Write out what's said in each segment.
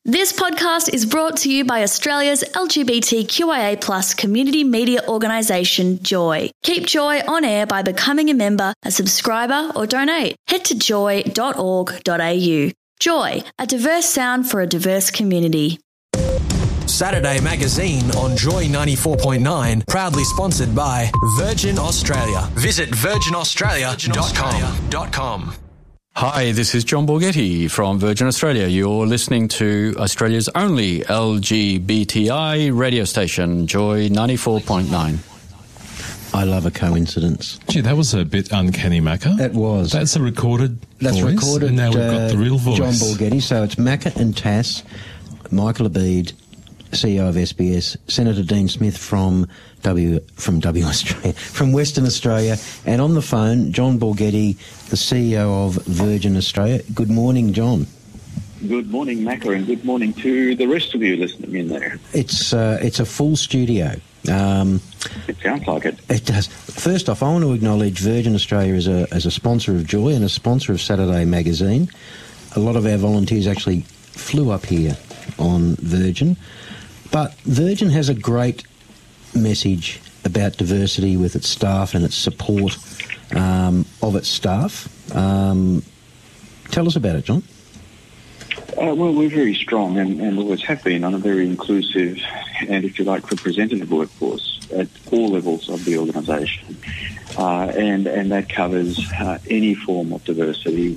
This podcast is brought to you by Australia's LGBTQIA+ community media organisation, Joy. Keep Joy on air by becoming a member, a subscriber or donate. Head to joy.org.au. Joy, a diverse sound for a diverse community. Saturday Magazine on Joy 94.9, proudly sponsored by Virgin Australia. Visit virginaustralia.com. Hi, this is John Borghetti from Virgin Australia. You're listening to Australia's only LGBTI radio station, Joy 94.9. I love a coincidence. Gee, that was a bit uncanny, Macca. It was. That's a recorded That's voice. recorded. And now we've got the real voice. John Borghetti. So it's Macca and Tass, Michael Abid, CEO of SBS, Senator Dean Smith from Western Australia, and on the phone, John Borghetti, the CEO of Virgin Australia. Good morning, John. Good morning, Macca, and good morning to the rest of you listening in there. It's a full studio. It sounds like it. It does. First off, I want to acknowledge Virgin Australia as a sponsor of Joy and a sponsor of Saturday Magazine. A lot of our volunteers actually flew up here on Virgin. But Virgin has a great message about diversity with its staff and its support of its staff. Tell us about it, John. Well, we're very strong and always have been on a very inclusive and, if you like, representative workforce at all levels of the organisation. And that covers any form of diversity,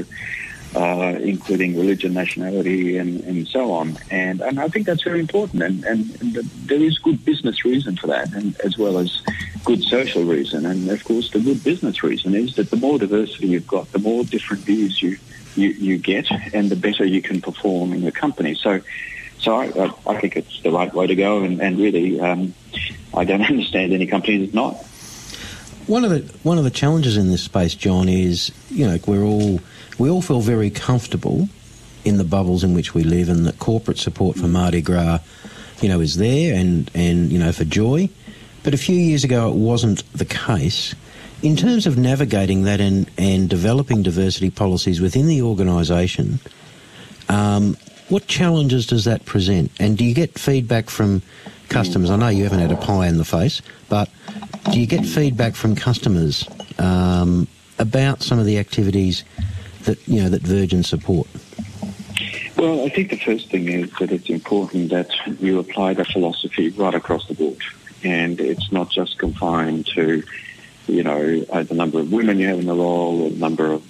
including religion, nationality, and so on. And I think that's very important. And there is good business reason for that, and as well as good social reason. And, of course, the good business reason is that the more diversity you've got, the more different views you get, and the better you can perform in your company. So I think it's the right way to go, and really, I don't understand any company that's not. One of the challenges in this space, John, is we all feel very comfortable in the bubbles in which we live, and that corporate support for Mardi Gras, is there, and for Joy. But a few years ago, it wasn't the case. In terms of navigating that and developing diversity policies within the organisation, what challenges does that present? And do you get feedback from customers? I know you haven't had a pie in the face, but do you get feedback from customers about some of the activities that Virgin support? Well, I think the first thing is that it's important that you apply the philosophy right across the board, and it's not just confined to the number of women you have in the role, or the number of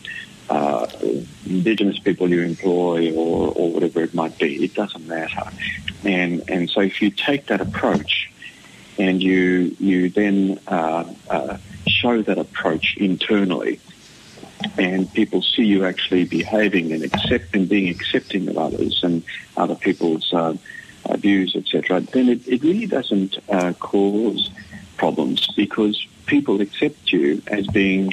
Indigenous people you employ, or whatever it might be. It doesn't matter. And so if you take that approach and you then show that approach internally, and people see you actually behaving and being accepting of others and other people's views, etc., then it really doesn't cause problems, because people accept you as being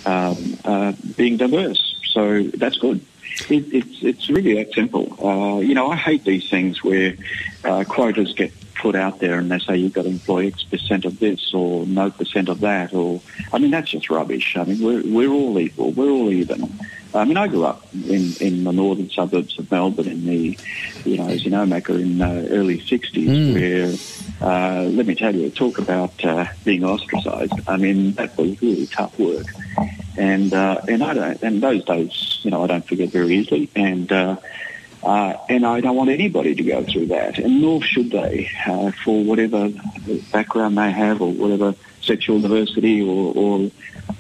diverse. So that's good. It's really that simple. I hate these things where quotas get put out there and they say you've got to employ X% of this or no % of that, that's just rubbish. We're all equal. We're all even. I grew up in the northern suburbs of Melbourne in the, as you know, Macca, in the early 60s, where, let me tell you, talk about being ostracised. That was really tough work. And those days, I don't forget very easily. And I don't want anybody to go through that, and nor should they, for whatever background they have, or whatever sexual diversity, or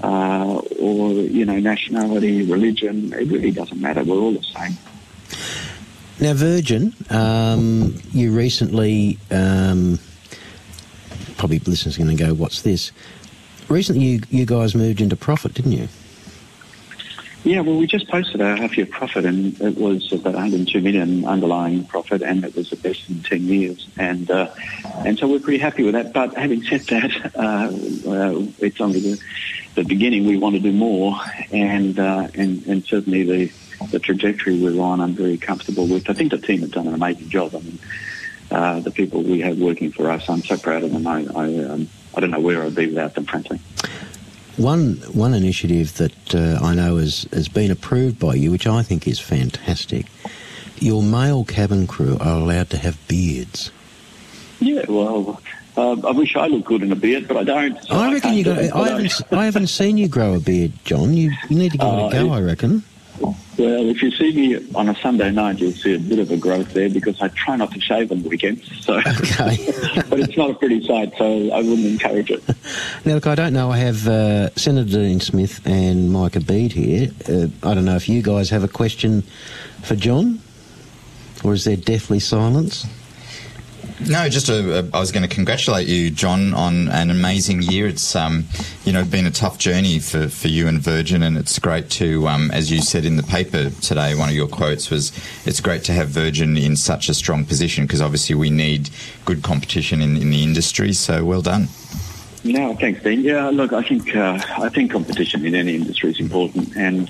nationality, religion. It really doesn't matter. We're all the same. Now, Virgin, you recently, probably listeners are going to go, what's this? Recently, you guys moved into profit, didn't you? Yeah, well, we just posted our half-year profit, and it was about 102 million underlying profit, and it was the best in 10 years. And so we're pretty happy with that. But having said that, it's only the beginning. We want to do more, and certainly the trajectory we're on, I'm very comfortable with. I think the team have done an amazing job. The people we have working for us, I'm so proud of them. I don't know where I'd be without them, frankly. One initiative that I know has been approved by you, which I think is fantastic, your male cabin crew are allowed to have beards. Yeah, well, I wish I looked good in a beard, but I don't. So I reckon you got. I haven't seen you grow a beard, John. You need to give it a go. I reckon. Well, if you see me on a Sunday night, you'll see a bit of a growth there because I try not to shave on weekends. So, okay. But it's not a pretty sight, so I wouldn't encourage it. Now, look, I don't know. I have Senator Dean Smith and Micah Bede here. I don't know if you guys have a question for John, or is there deathly silence? No, just I was going to congratulate you, John, on an amazing year. It's been a tough journey for you and Virgin, and it's great to, as you said in the paper today, one of your quotes was, it's great to have Virgin in such a strong position because obviously we need good competition in the industry. So well done. No, thanks, Dean. Yeah, look, I think competition in any industry is important, and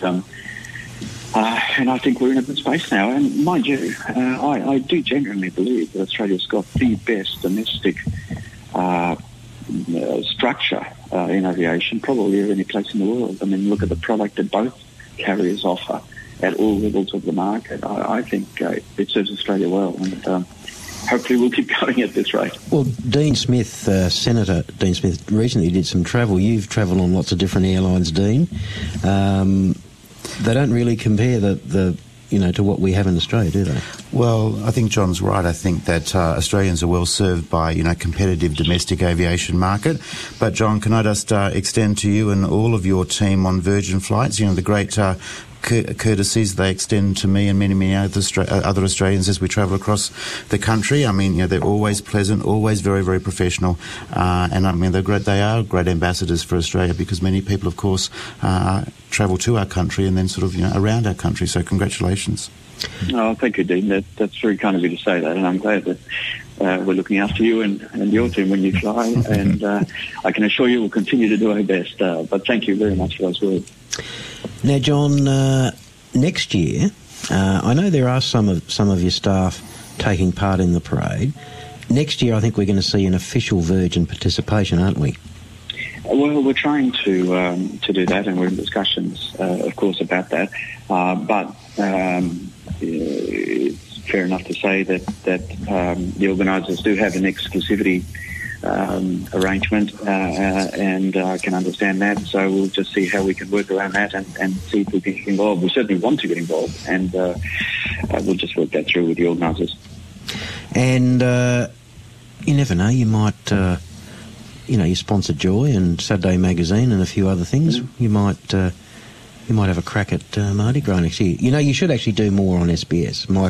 I think we're in a good space now. And mind you, I do genuinely believe that Australia's got the best domestic structure in aviation, probably of any place in the world. I mean, look at the product that both carriers offer at all levels of the market. I think it serves Australia well, and hopefully we'll keep going at this rate. Well, Dean Smith, Senator Dean Smith, recently did some travel. You've travelled on lots of different airlines, Dean. They don't really compare to what we have in Australia, do they? Well, I think John's right. I think that Australians are well served by, competitive domestic aviation market. But, John, can I just extend to you and all of your team on Virgin flights, the great courtesies they extend to me and many other Australians as we travel across the country. I mean, they're always pleasant, always very, very professional, and I mean they're great. They are great ambassadors for Australia because many people, of course, travel to our country and then sort of around our country. So, congratulations. Oh, thank you, Dean. That's very kind of you to say that, and I'm glad that we're looking after you and your team when you fly, and I can assure you we'll continue to do our best. But thank you very much for those words. Now, John, next year, I know there are some of your staff taking part in the parade. Next year, I think we're going to see an official Virgin participation, aren't we? Well, we're trying to do that, and we're in discussions, of course, about that. But it's fair enough to say that the organisers do have an exclusivity arrangement, and I can understand that. So we'll just see how we can work around that and see if we can get involved. We certainly want to get involved, and we'll just work that through with the organisers. And you never know, you might, you sponsor Joy and Saturday Magazine and a few other things. You might have a crack at Mardi Gras next year. You should actually do more on SBS, Mike.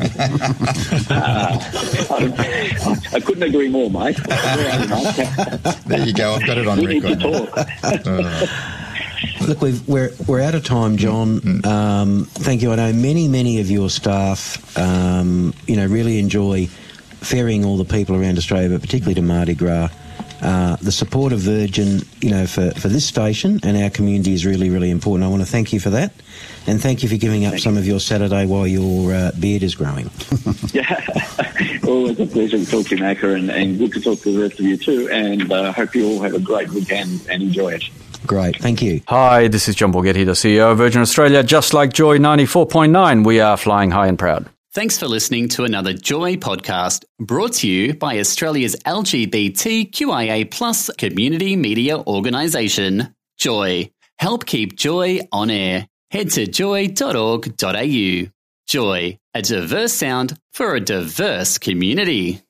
I couldn't agree more, mate. There you go. I've got it on record. Need to talk. Look, we're out of time, John. Thank you. I know many of your staff, really enjoy ferrying all the people around Australia, but particularly to Mardi Gras. The support of Virgin, for this station and our community is really, really important. I want to thank you for that, and thank you for giving up some of your Saturday while your beard is growing. Yeah, always a pleasure to talk to you, Macca, and good to talk to the rest of you too, and hope you all have a great weekend and enjoy it. Great, thank you. Hi, this is John Borghetti, the CEO of Virgin Australia. Just like Joy 94.9, we are flying high and proud. Thanks for listening to another Joy podcast brought to you by Australia's LGBTQIA+ community media organisation, Joy. Help keep Joy on air. Head to joy.org.au. Joy, a diverse sound for a diverse community.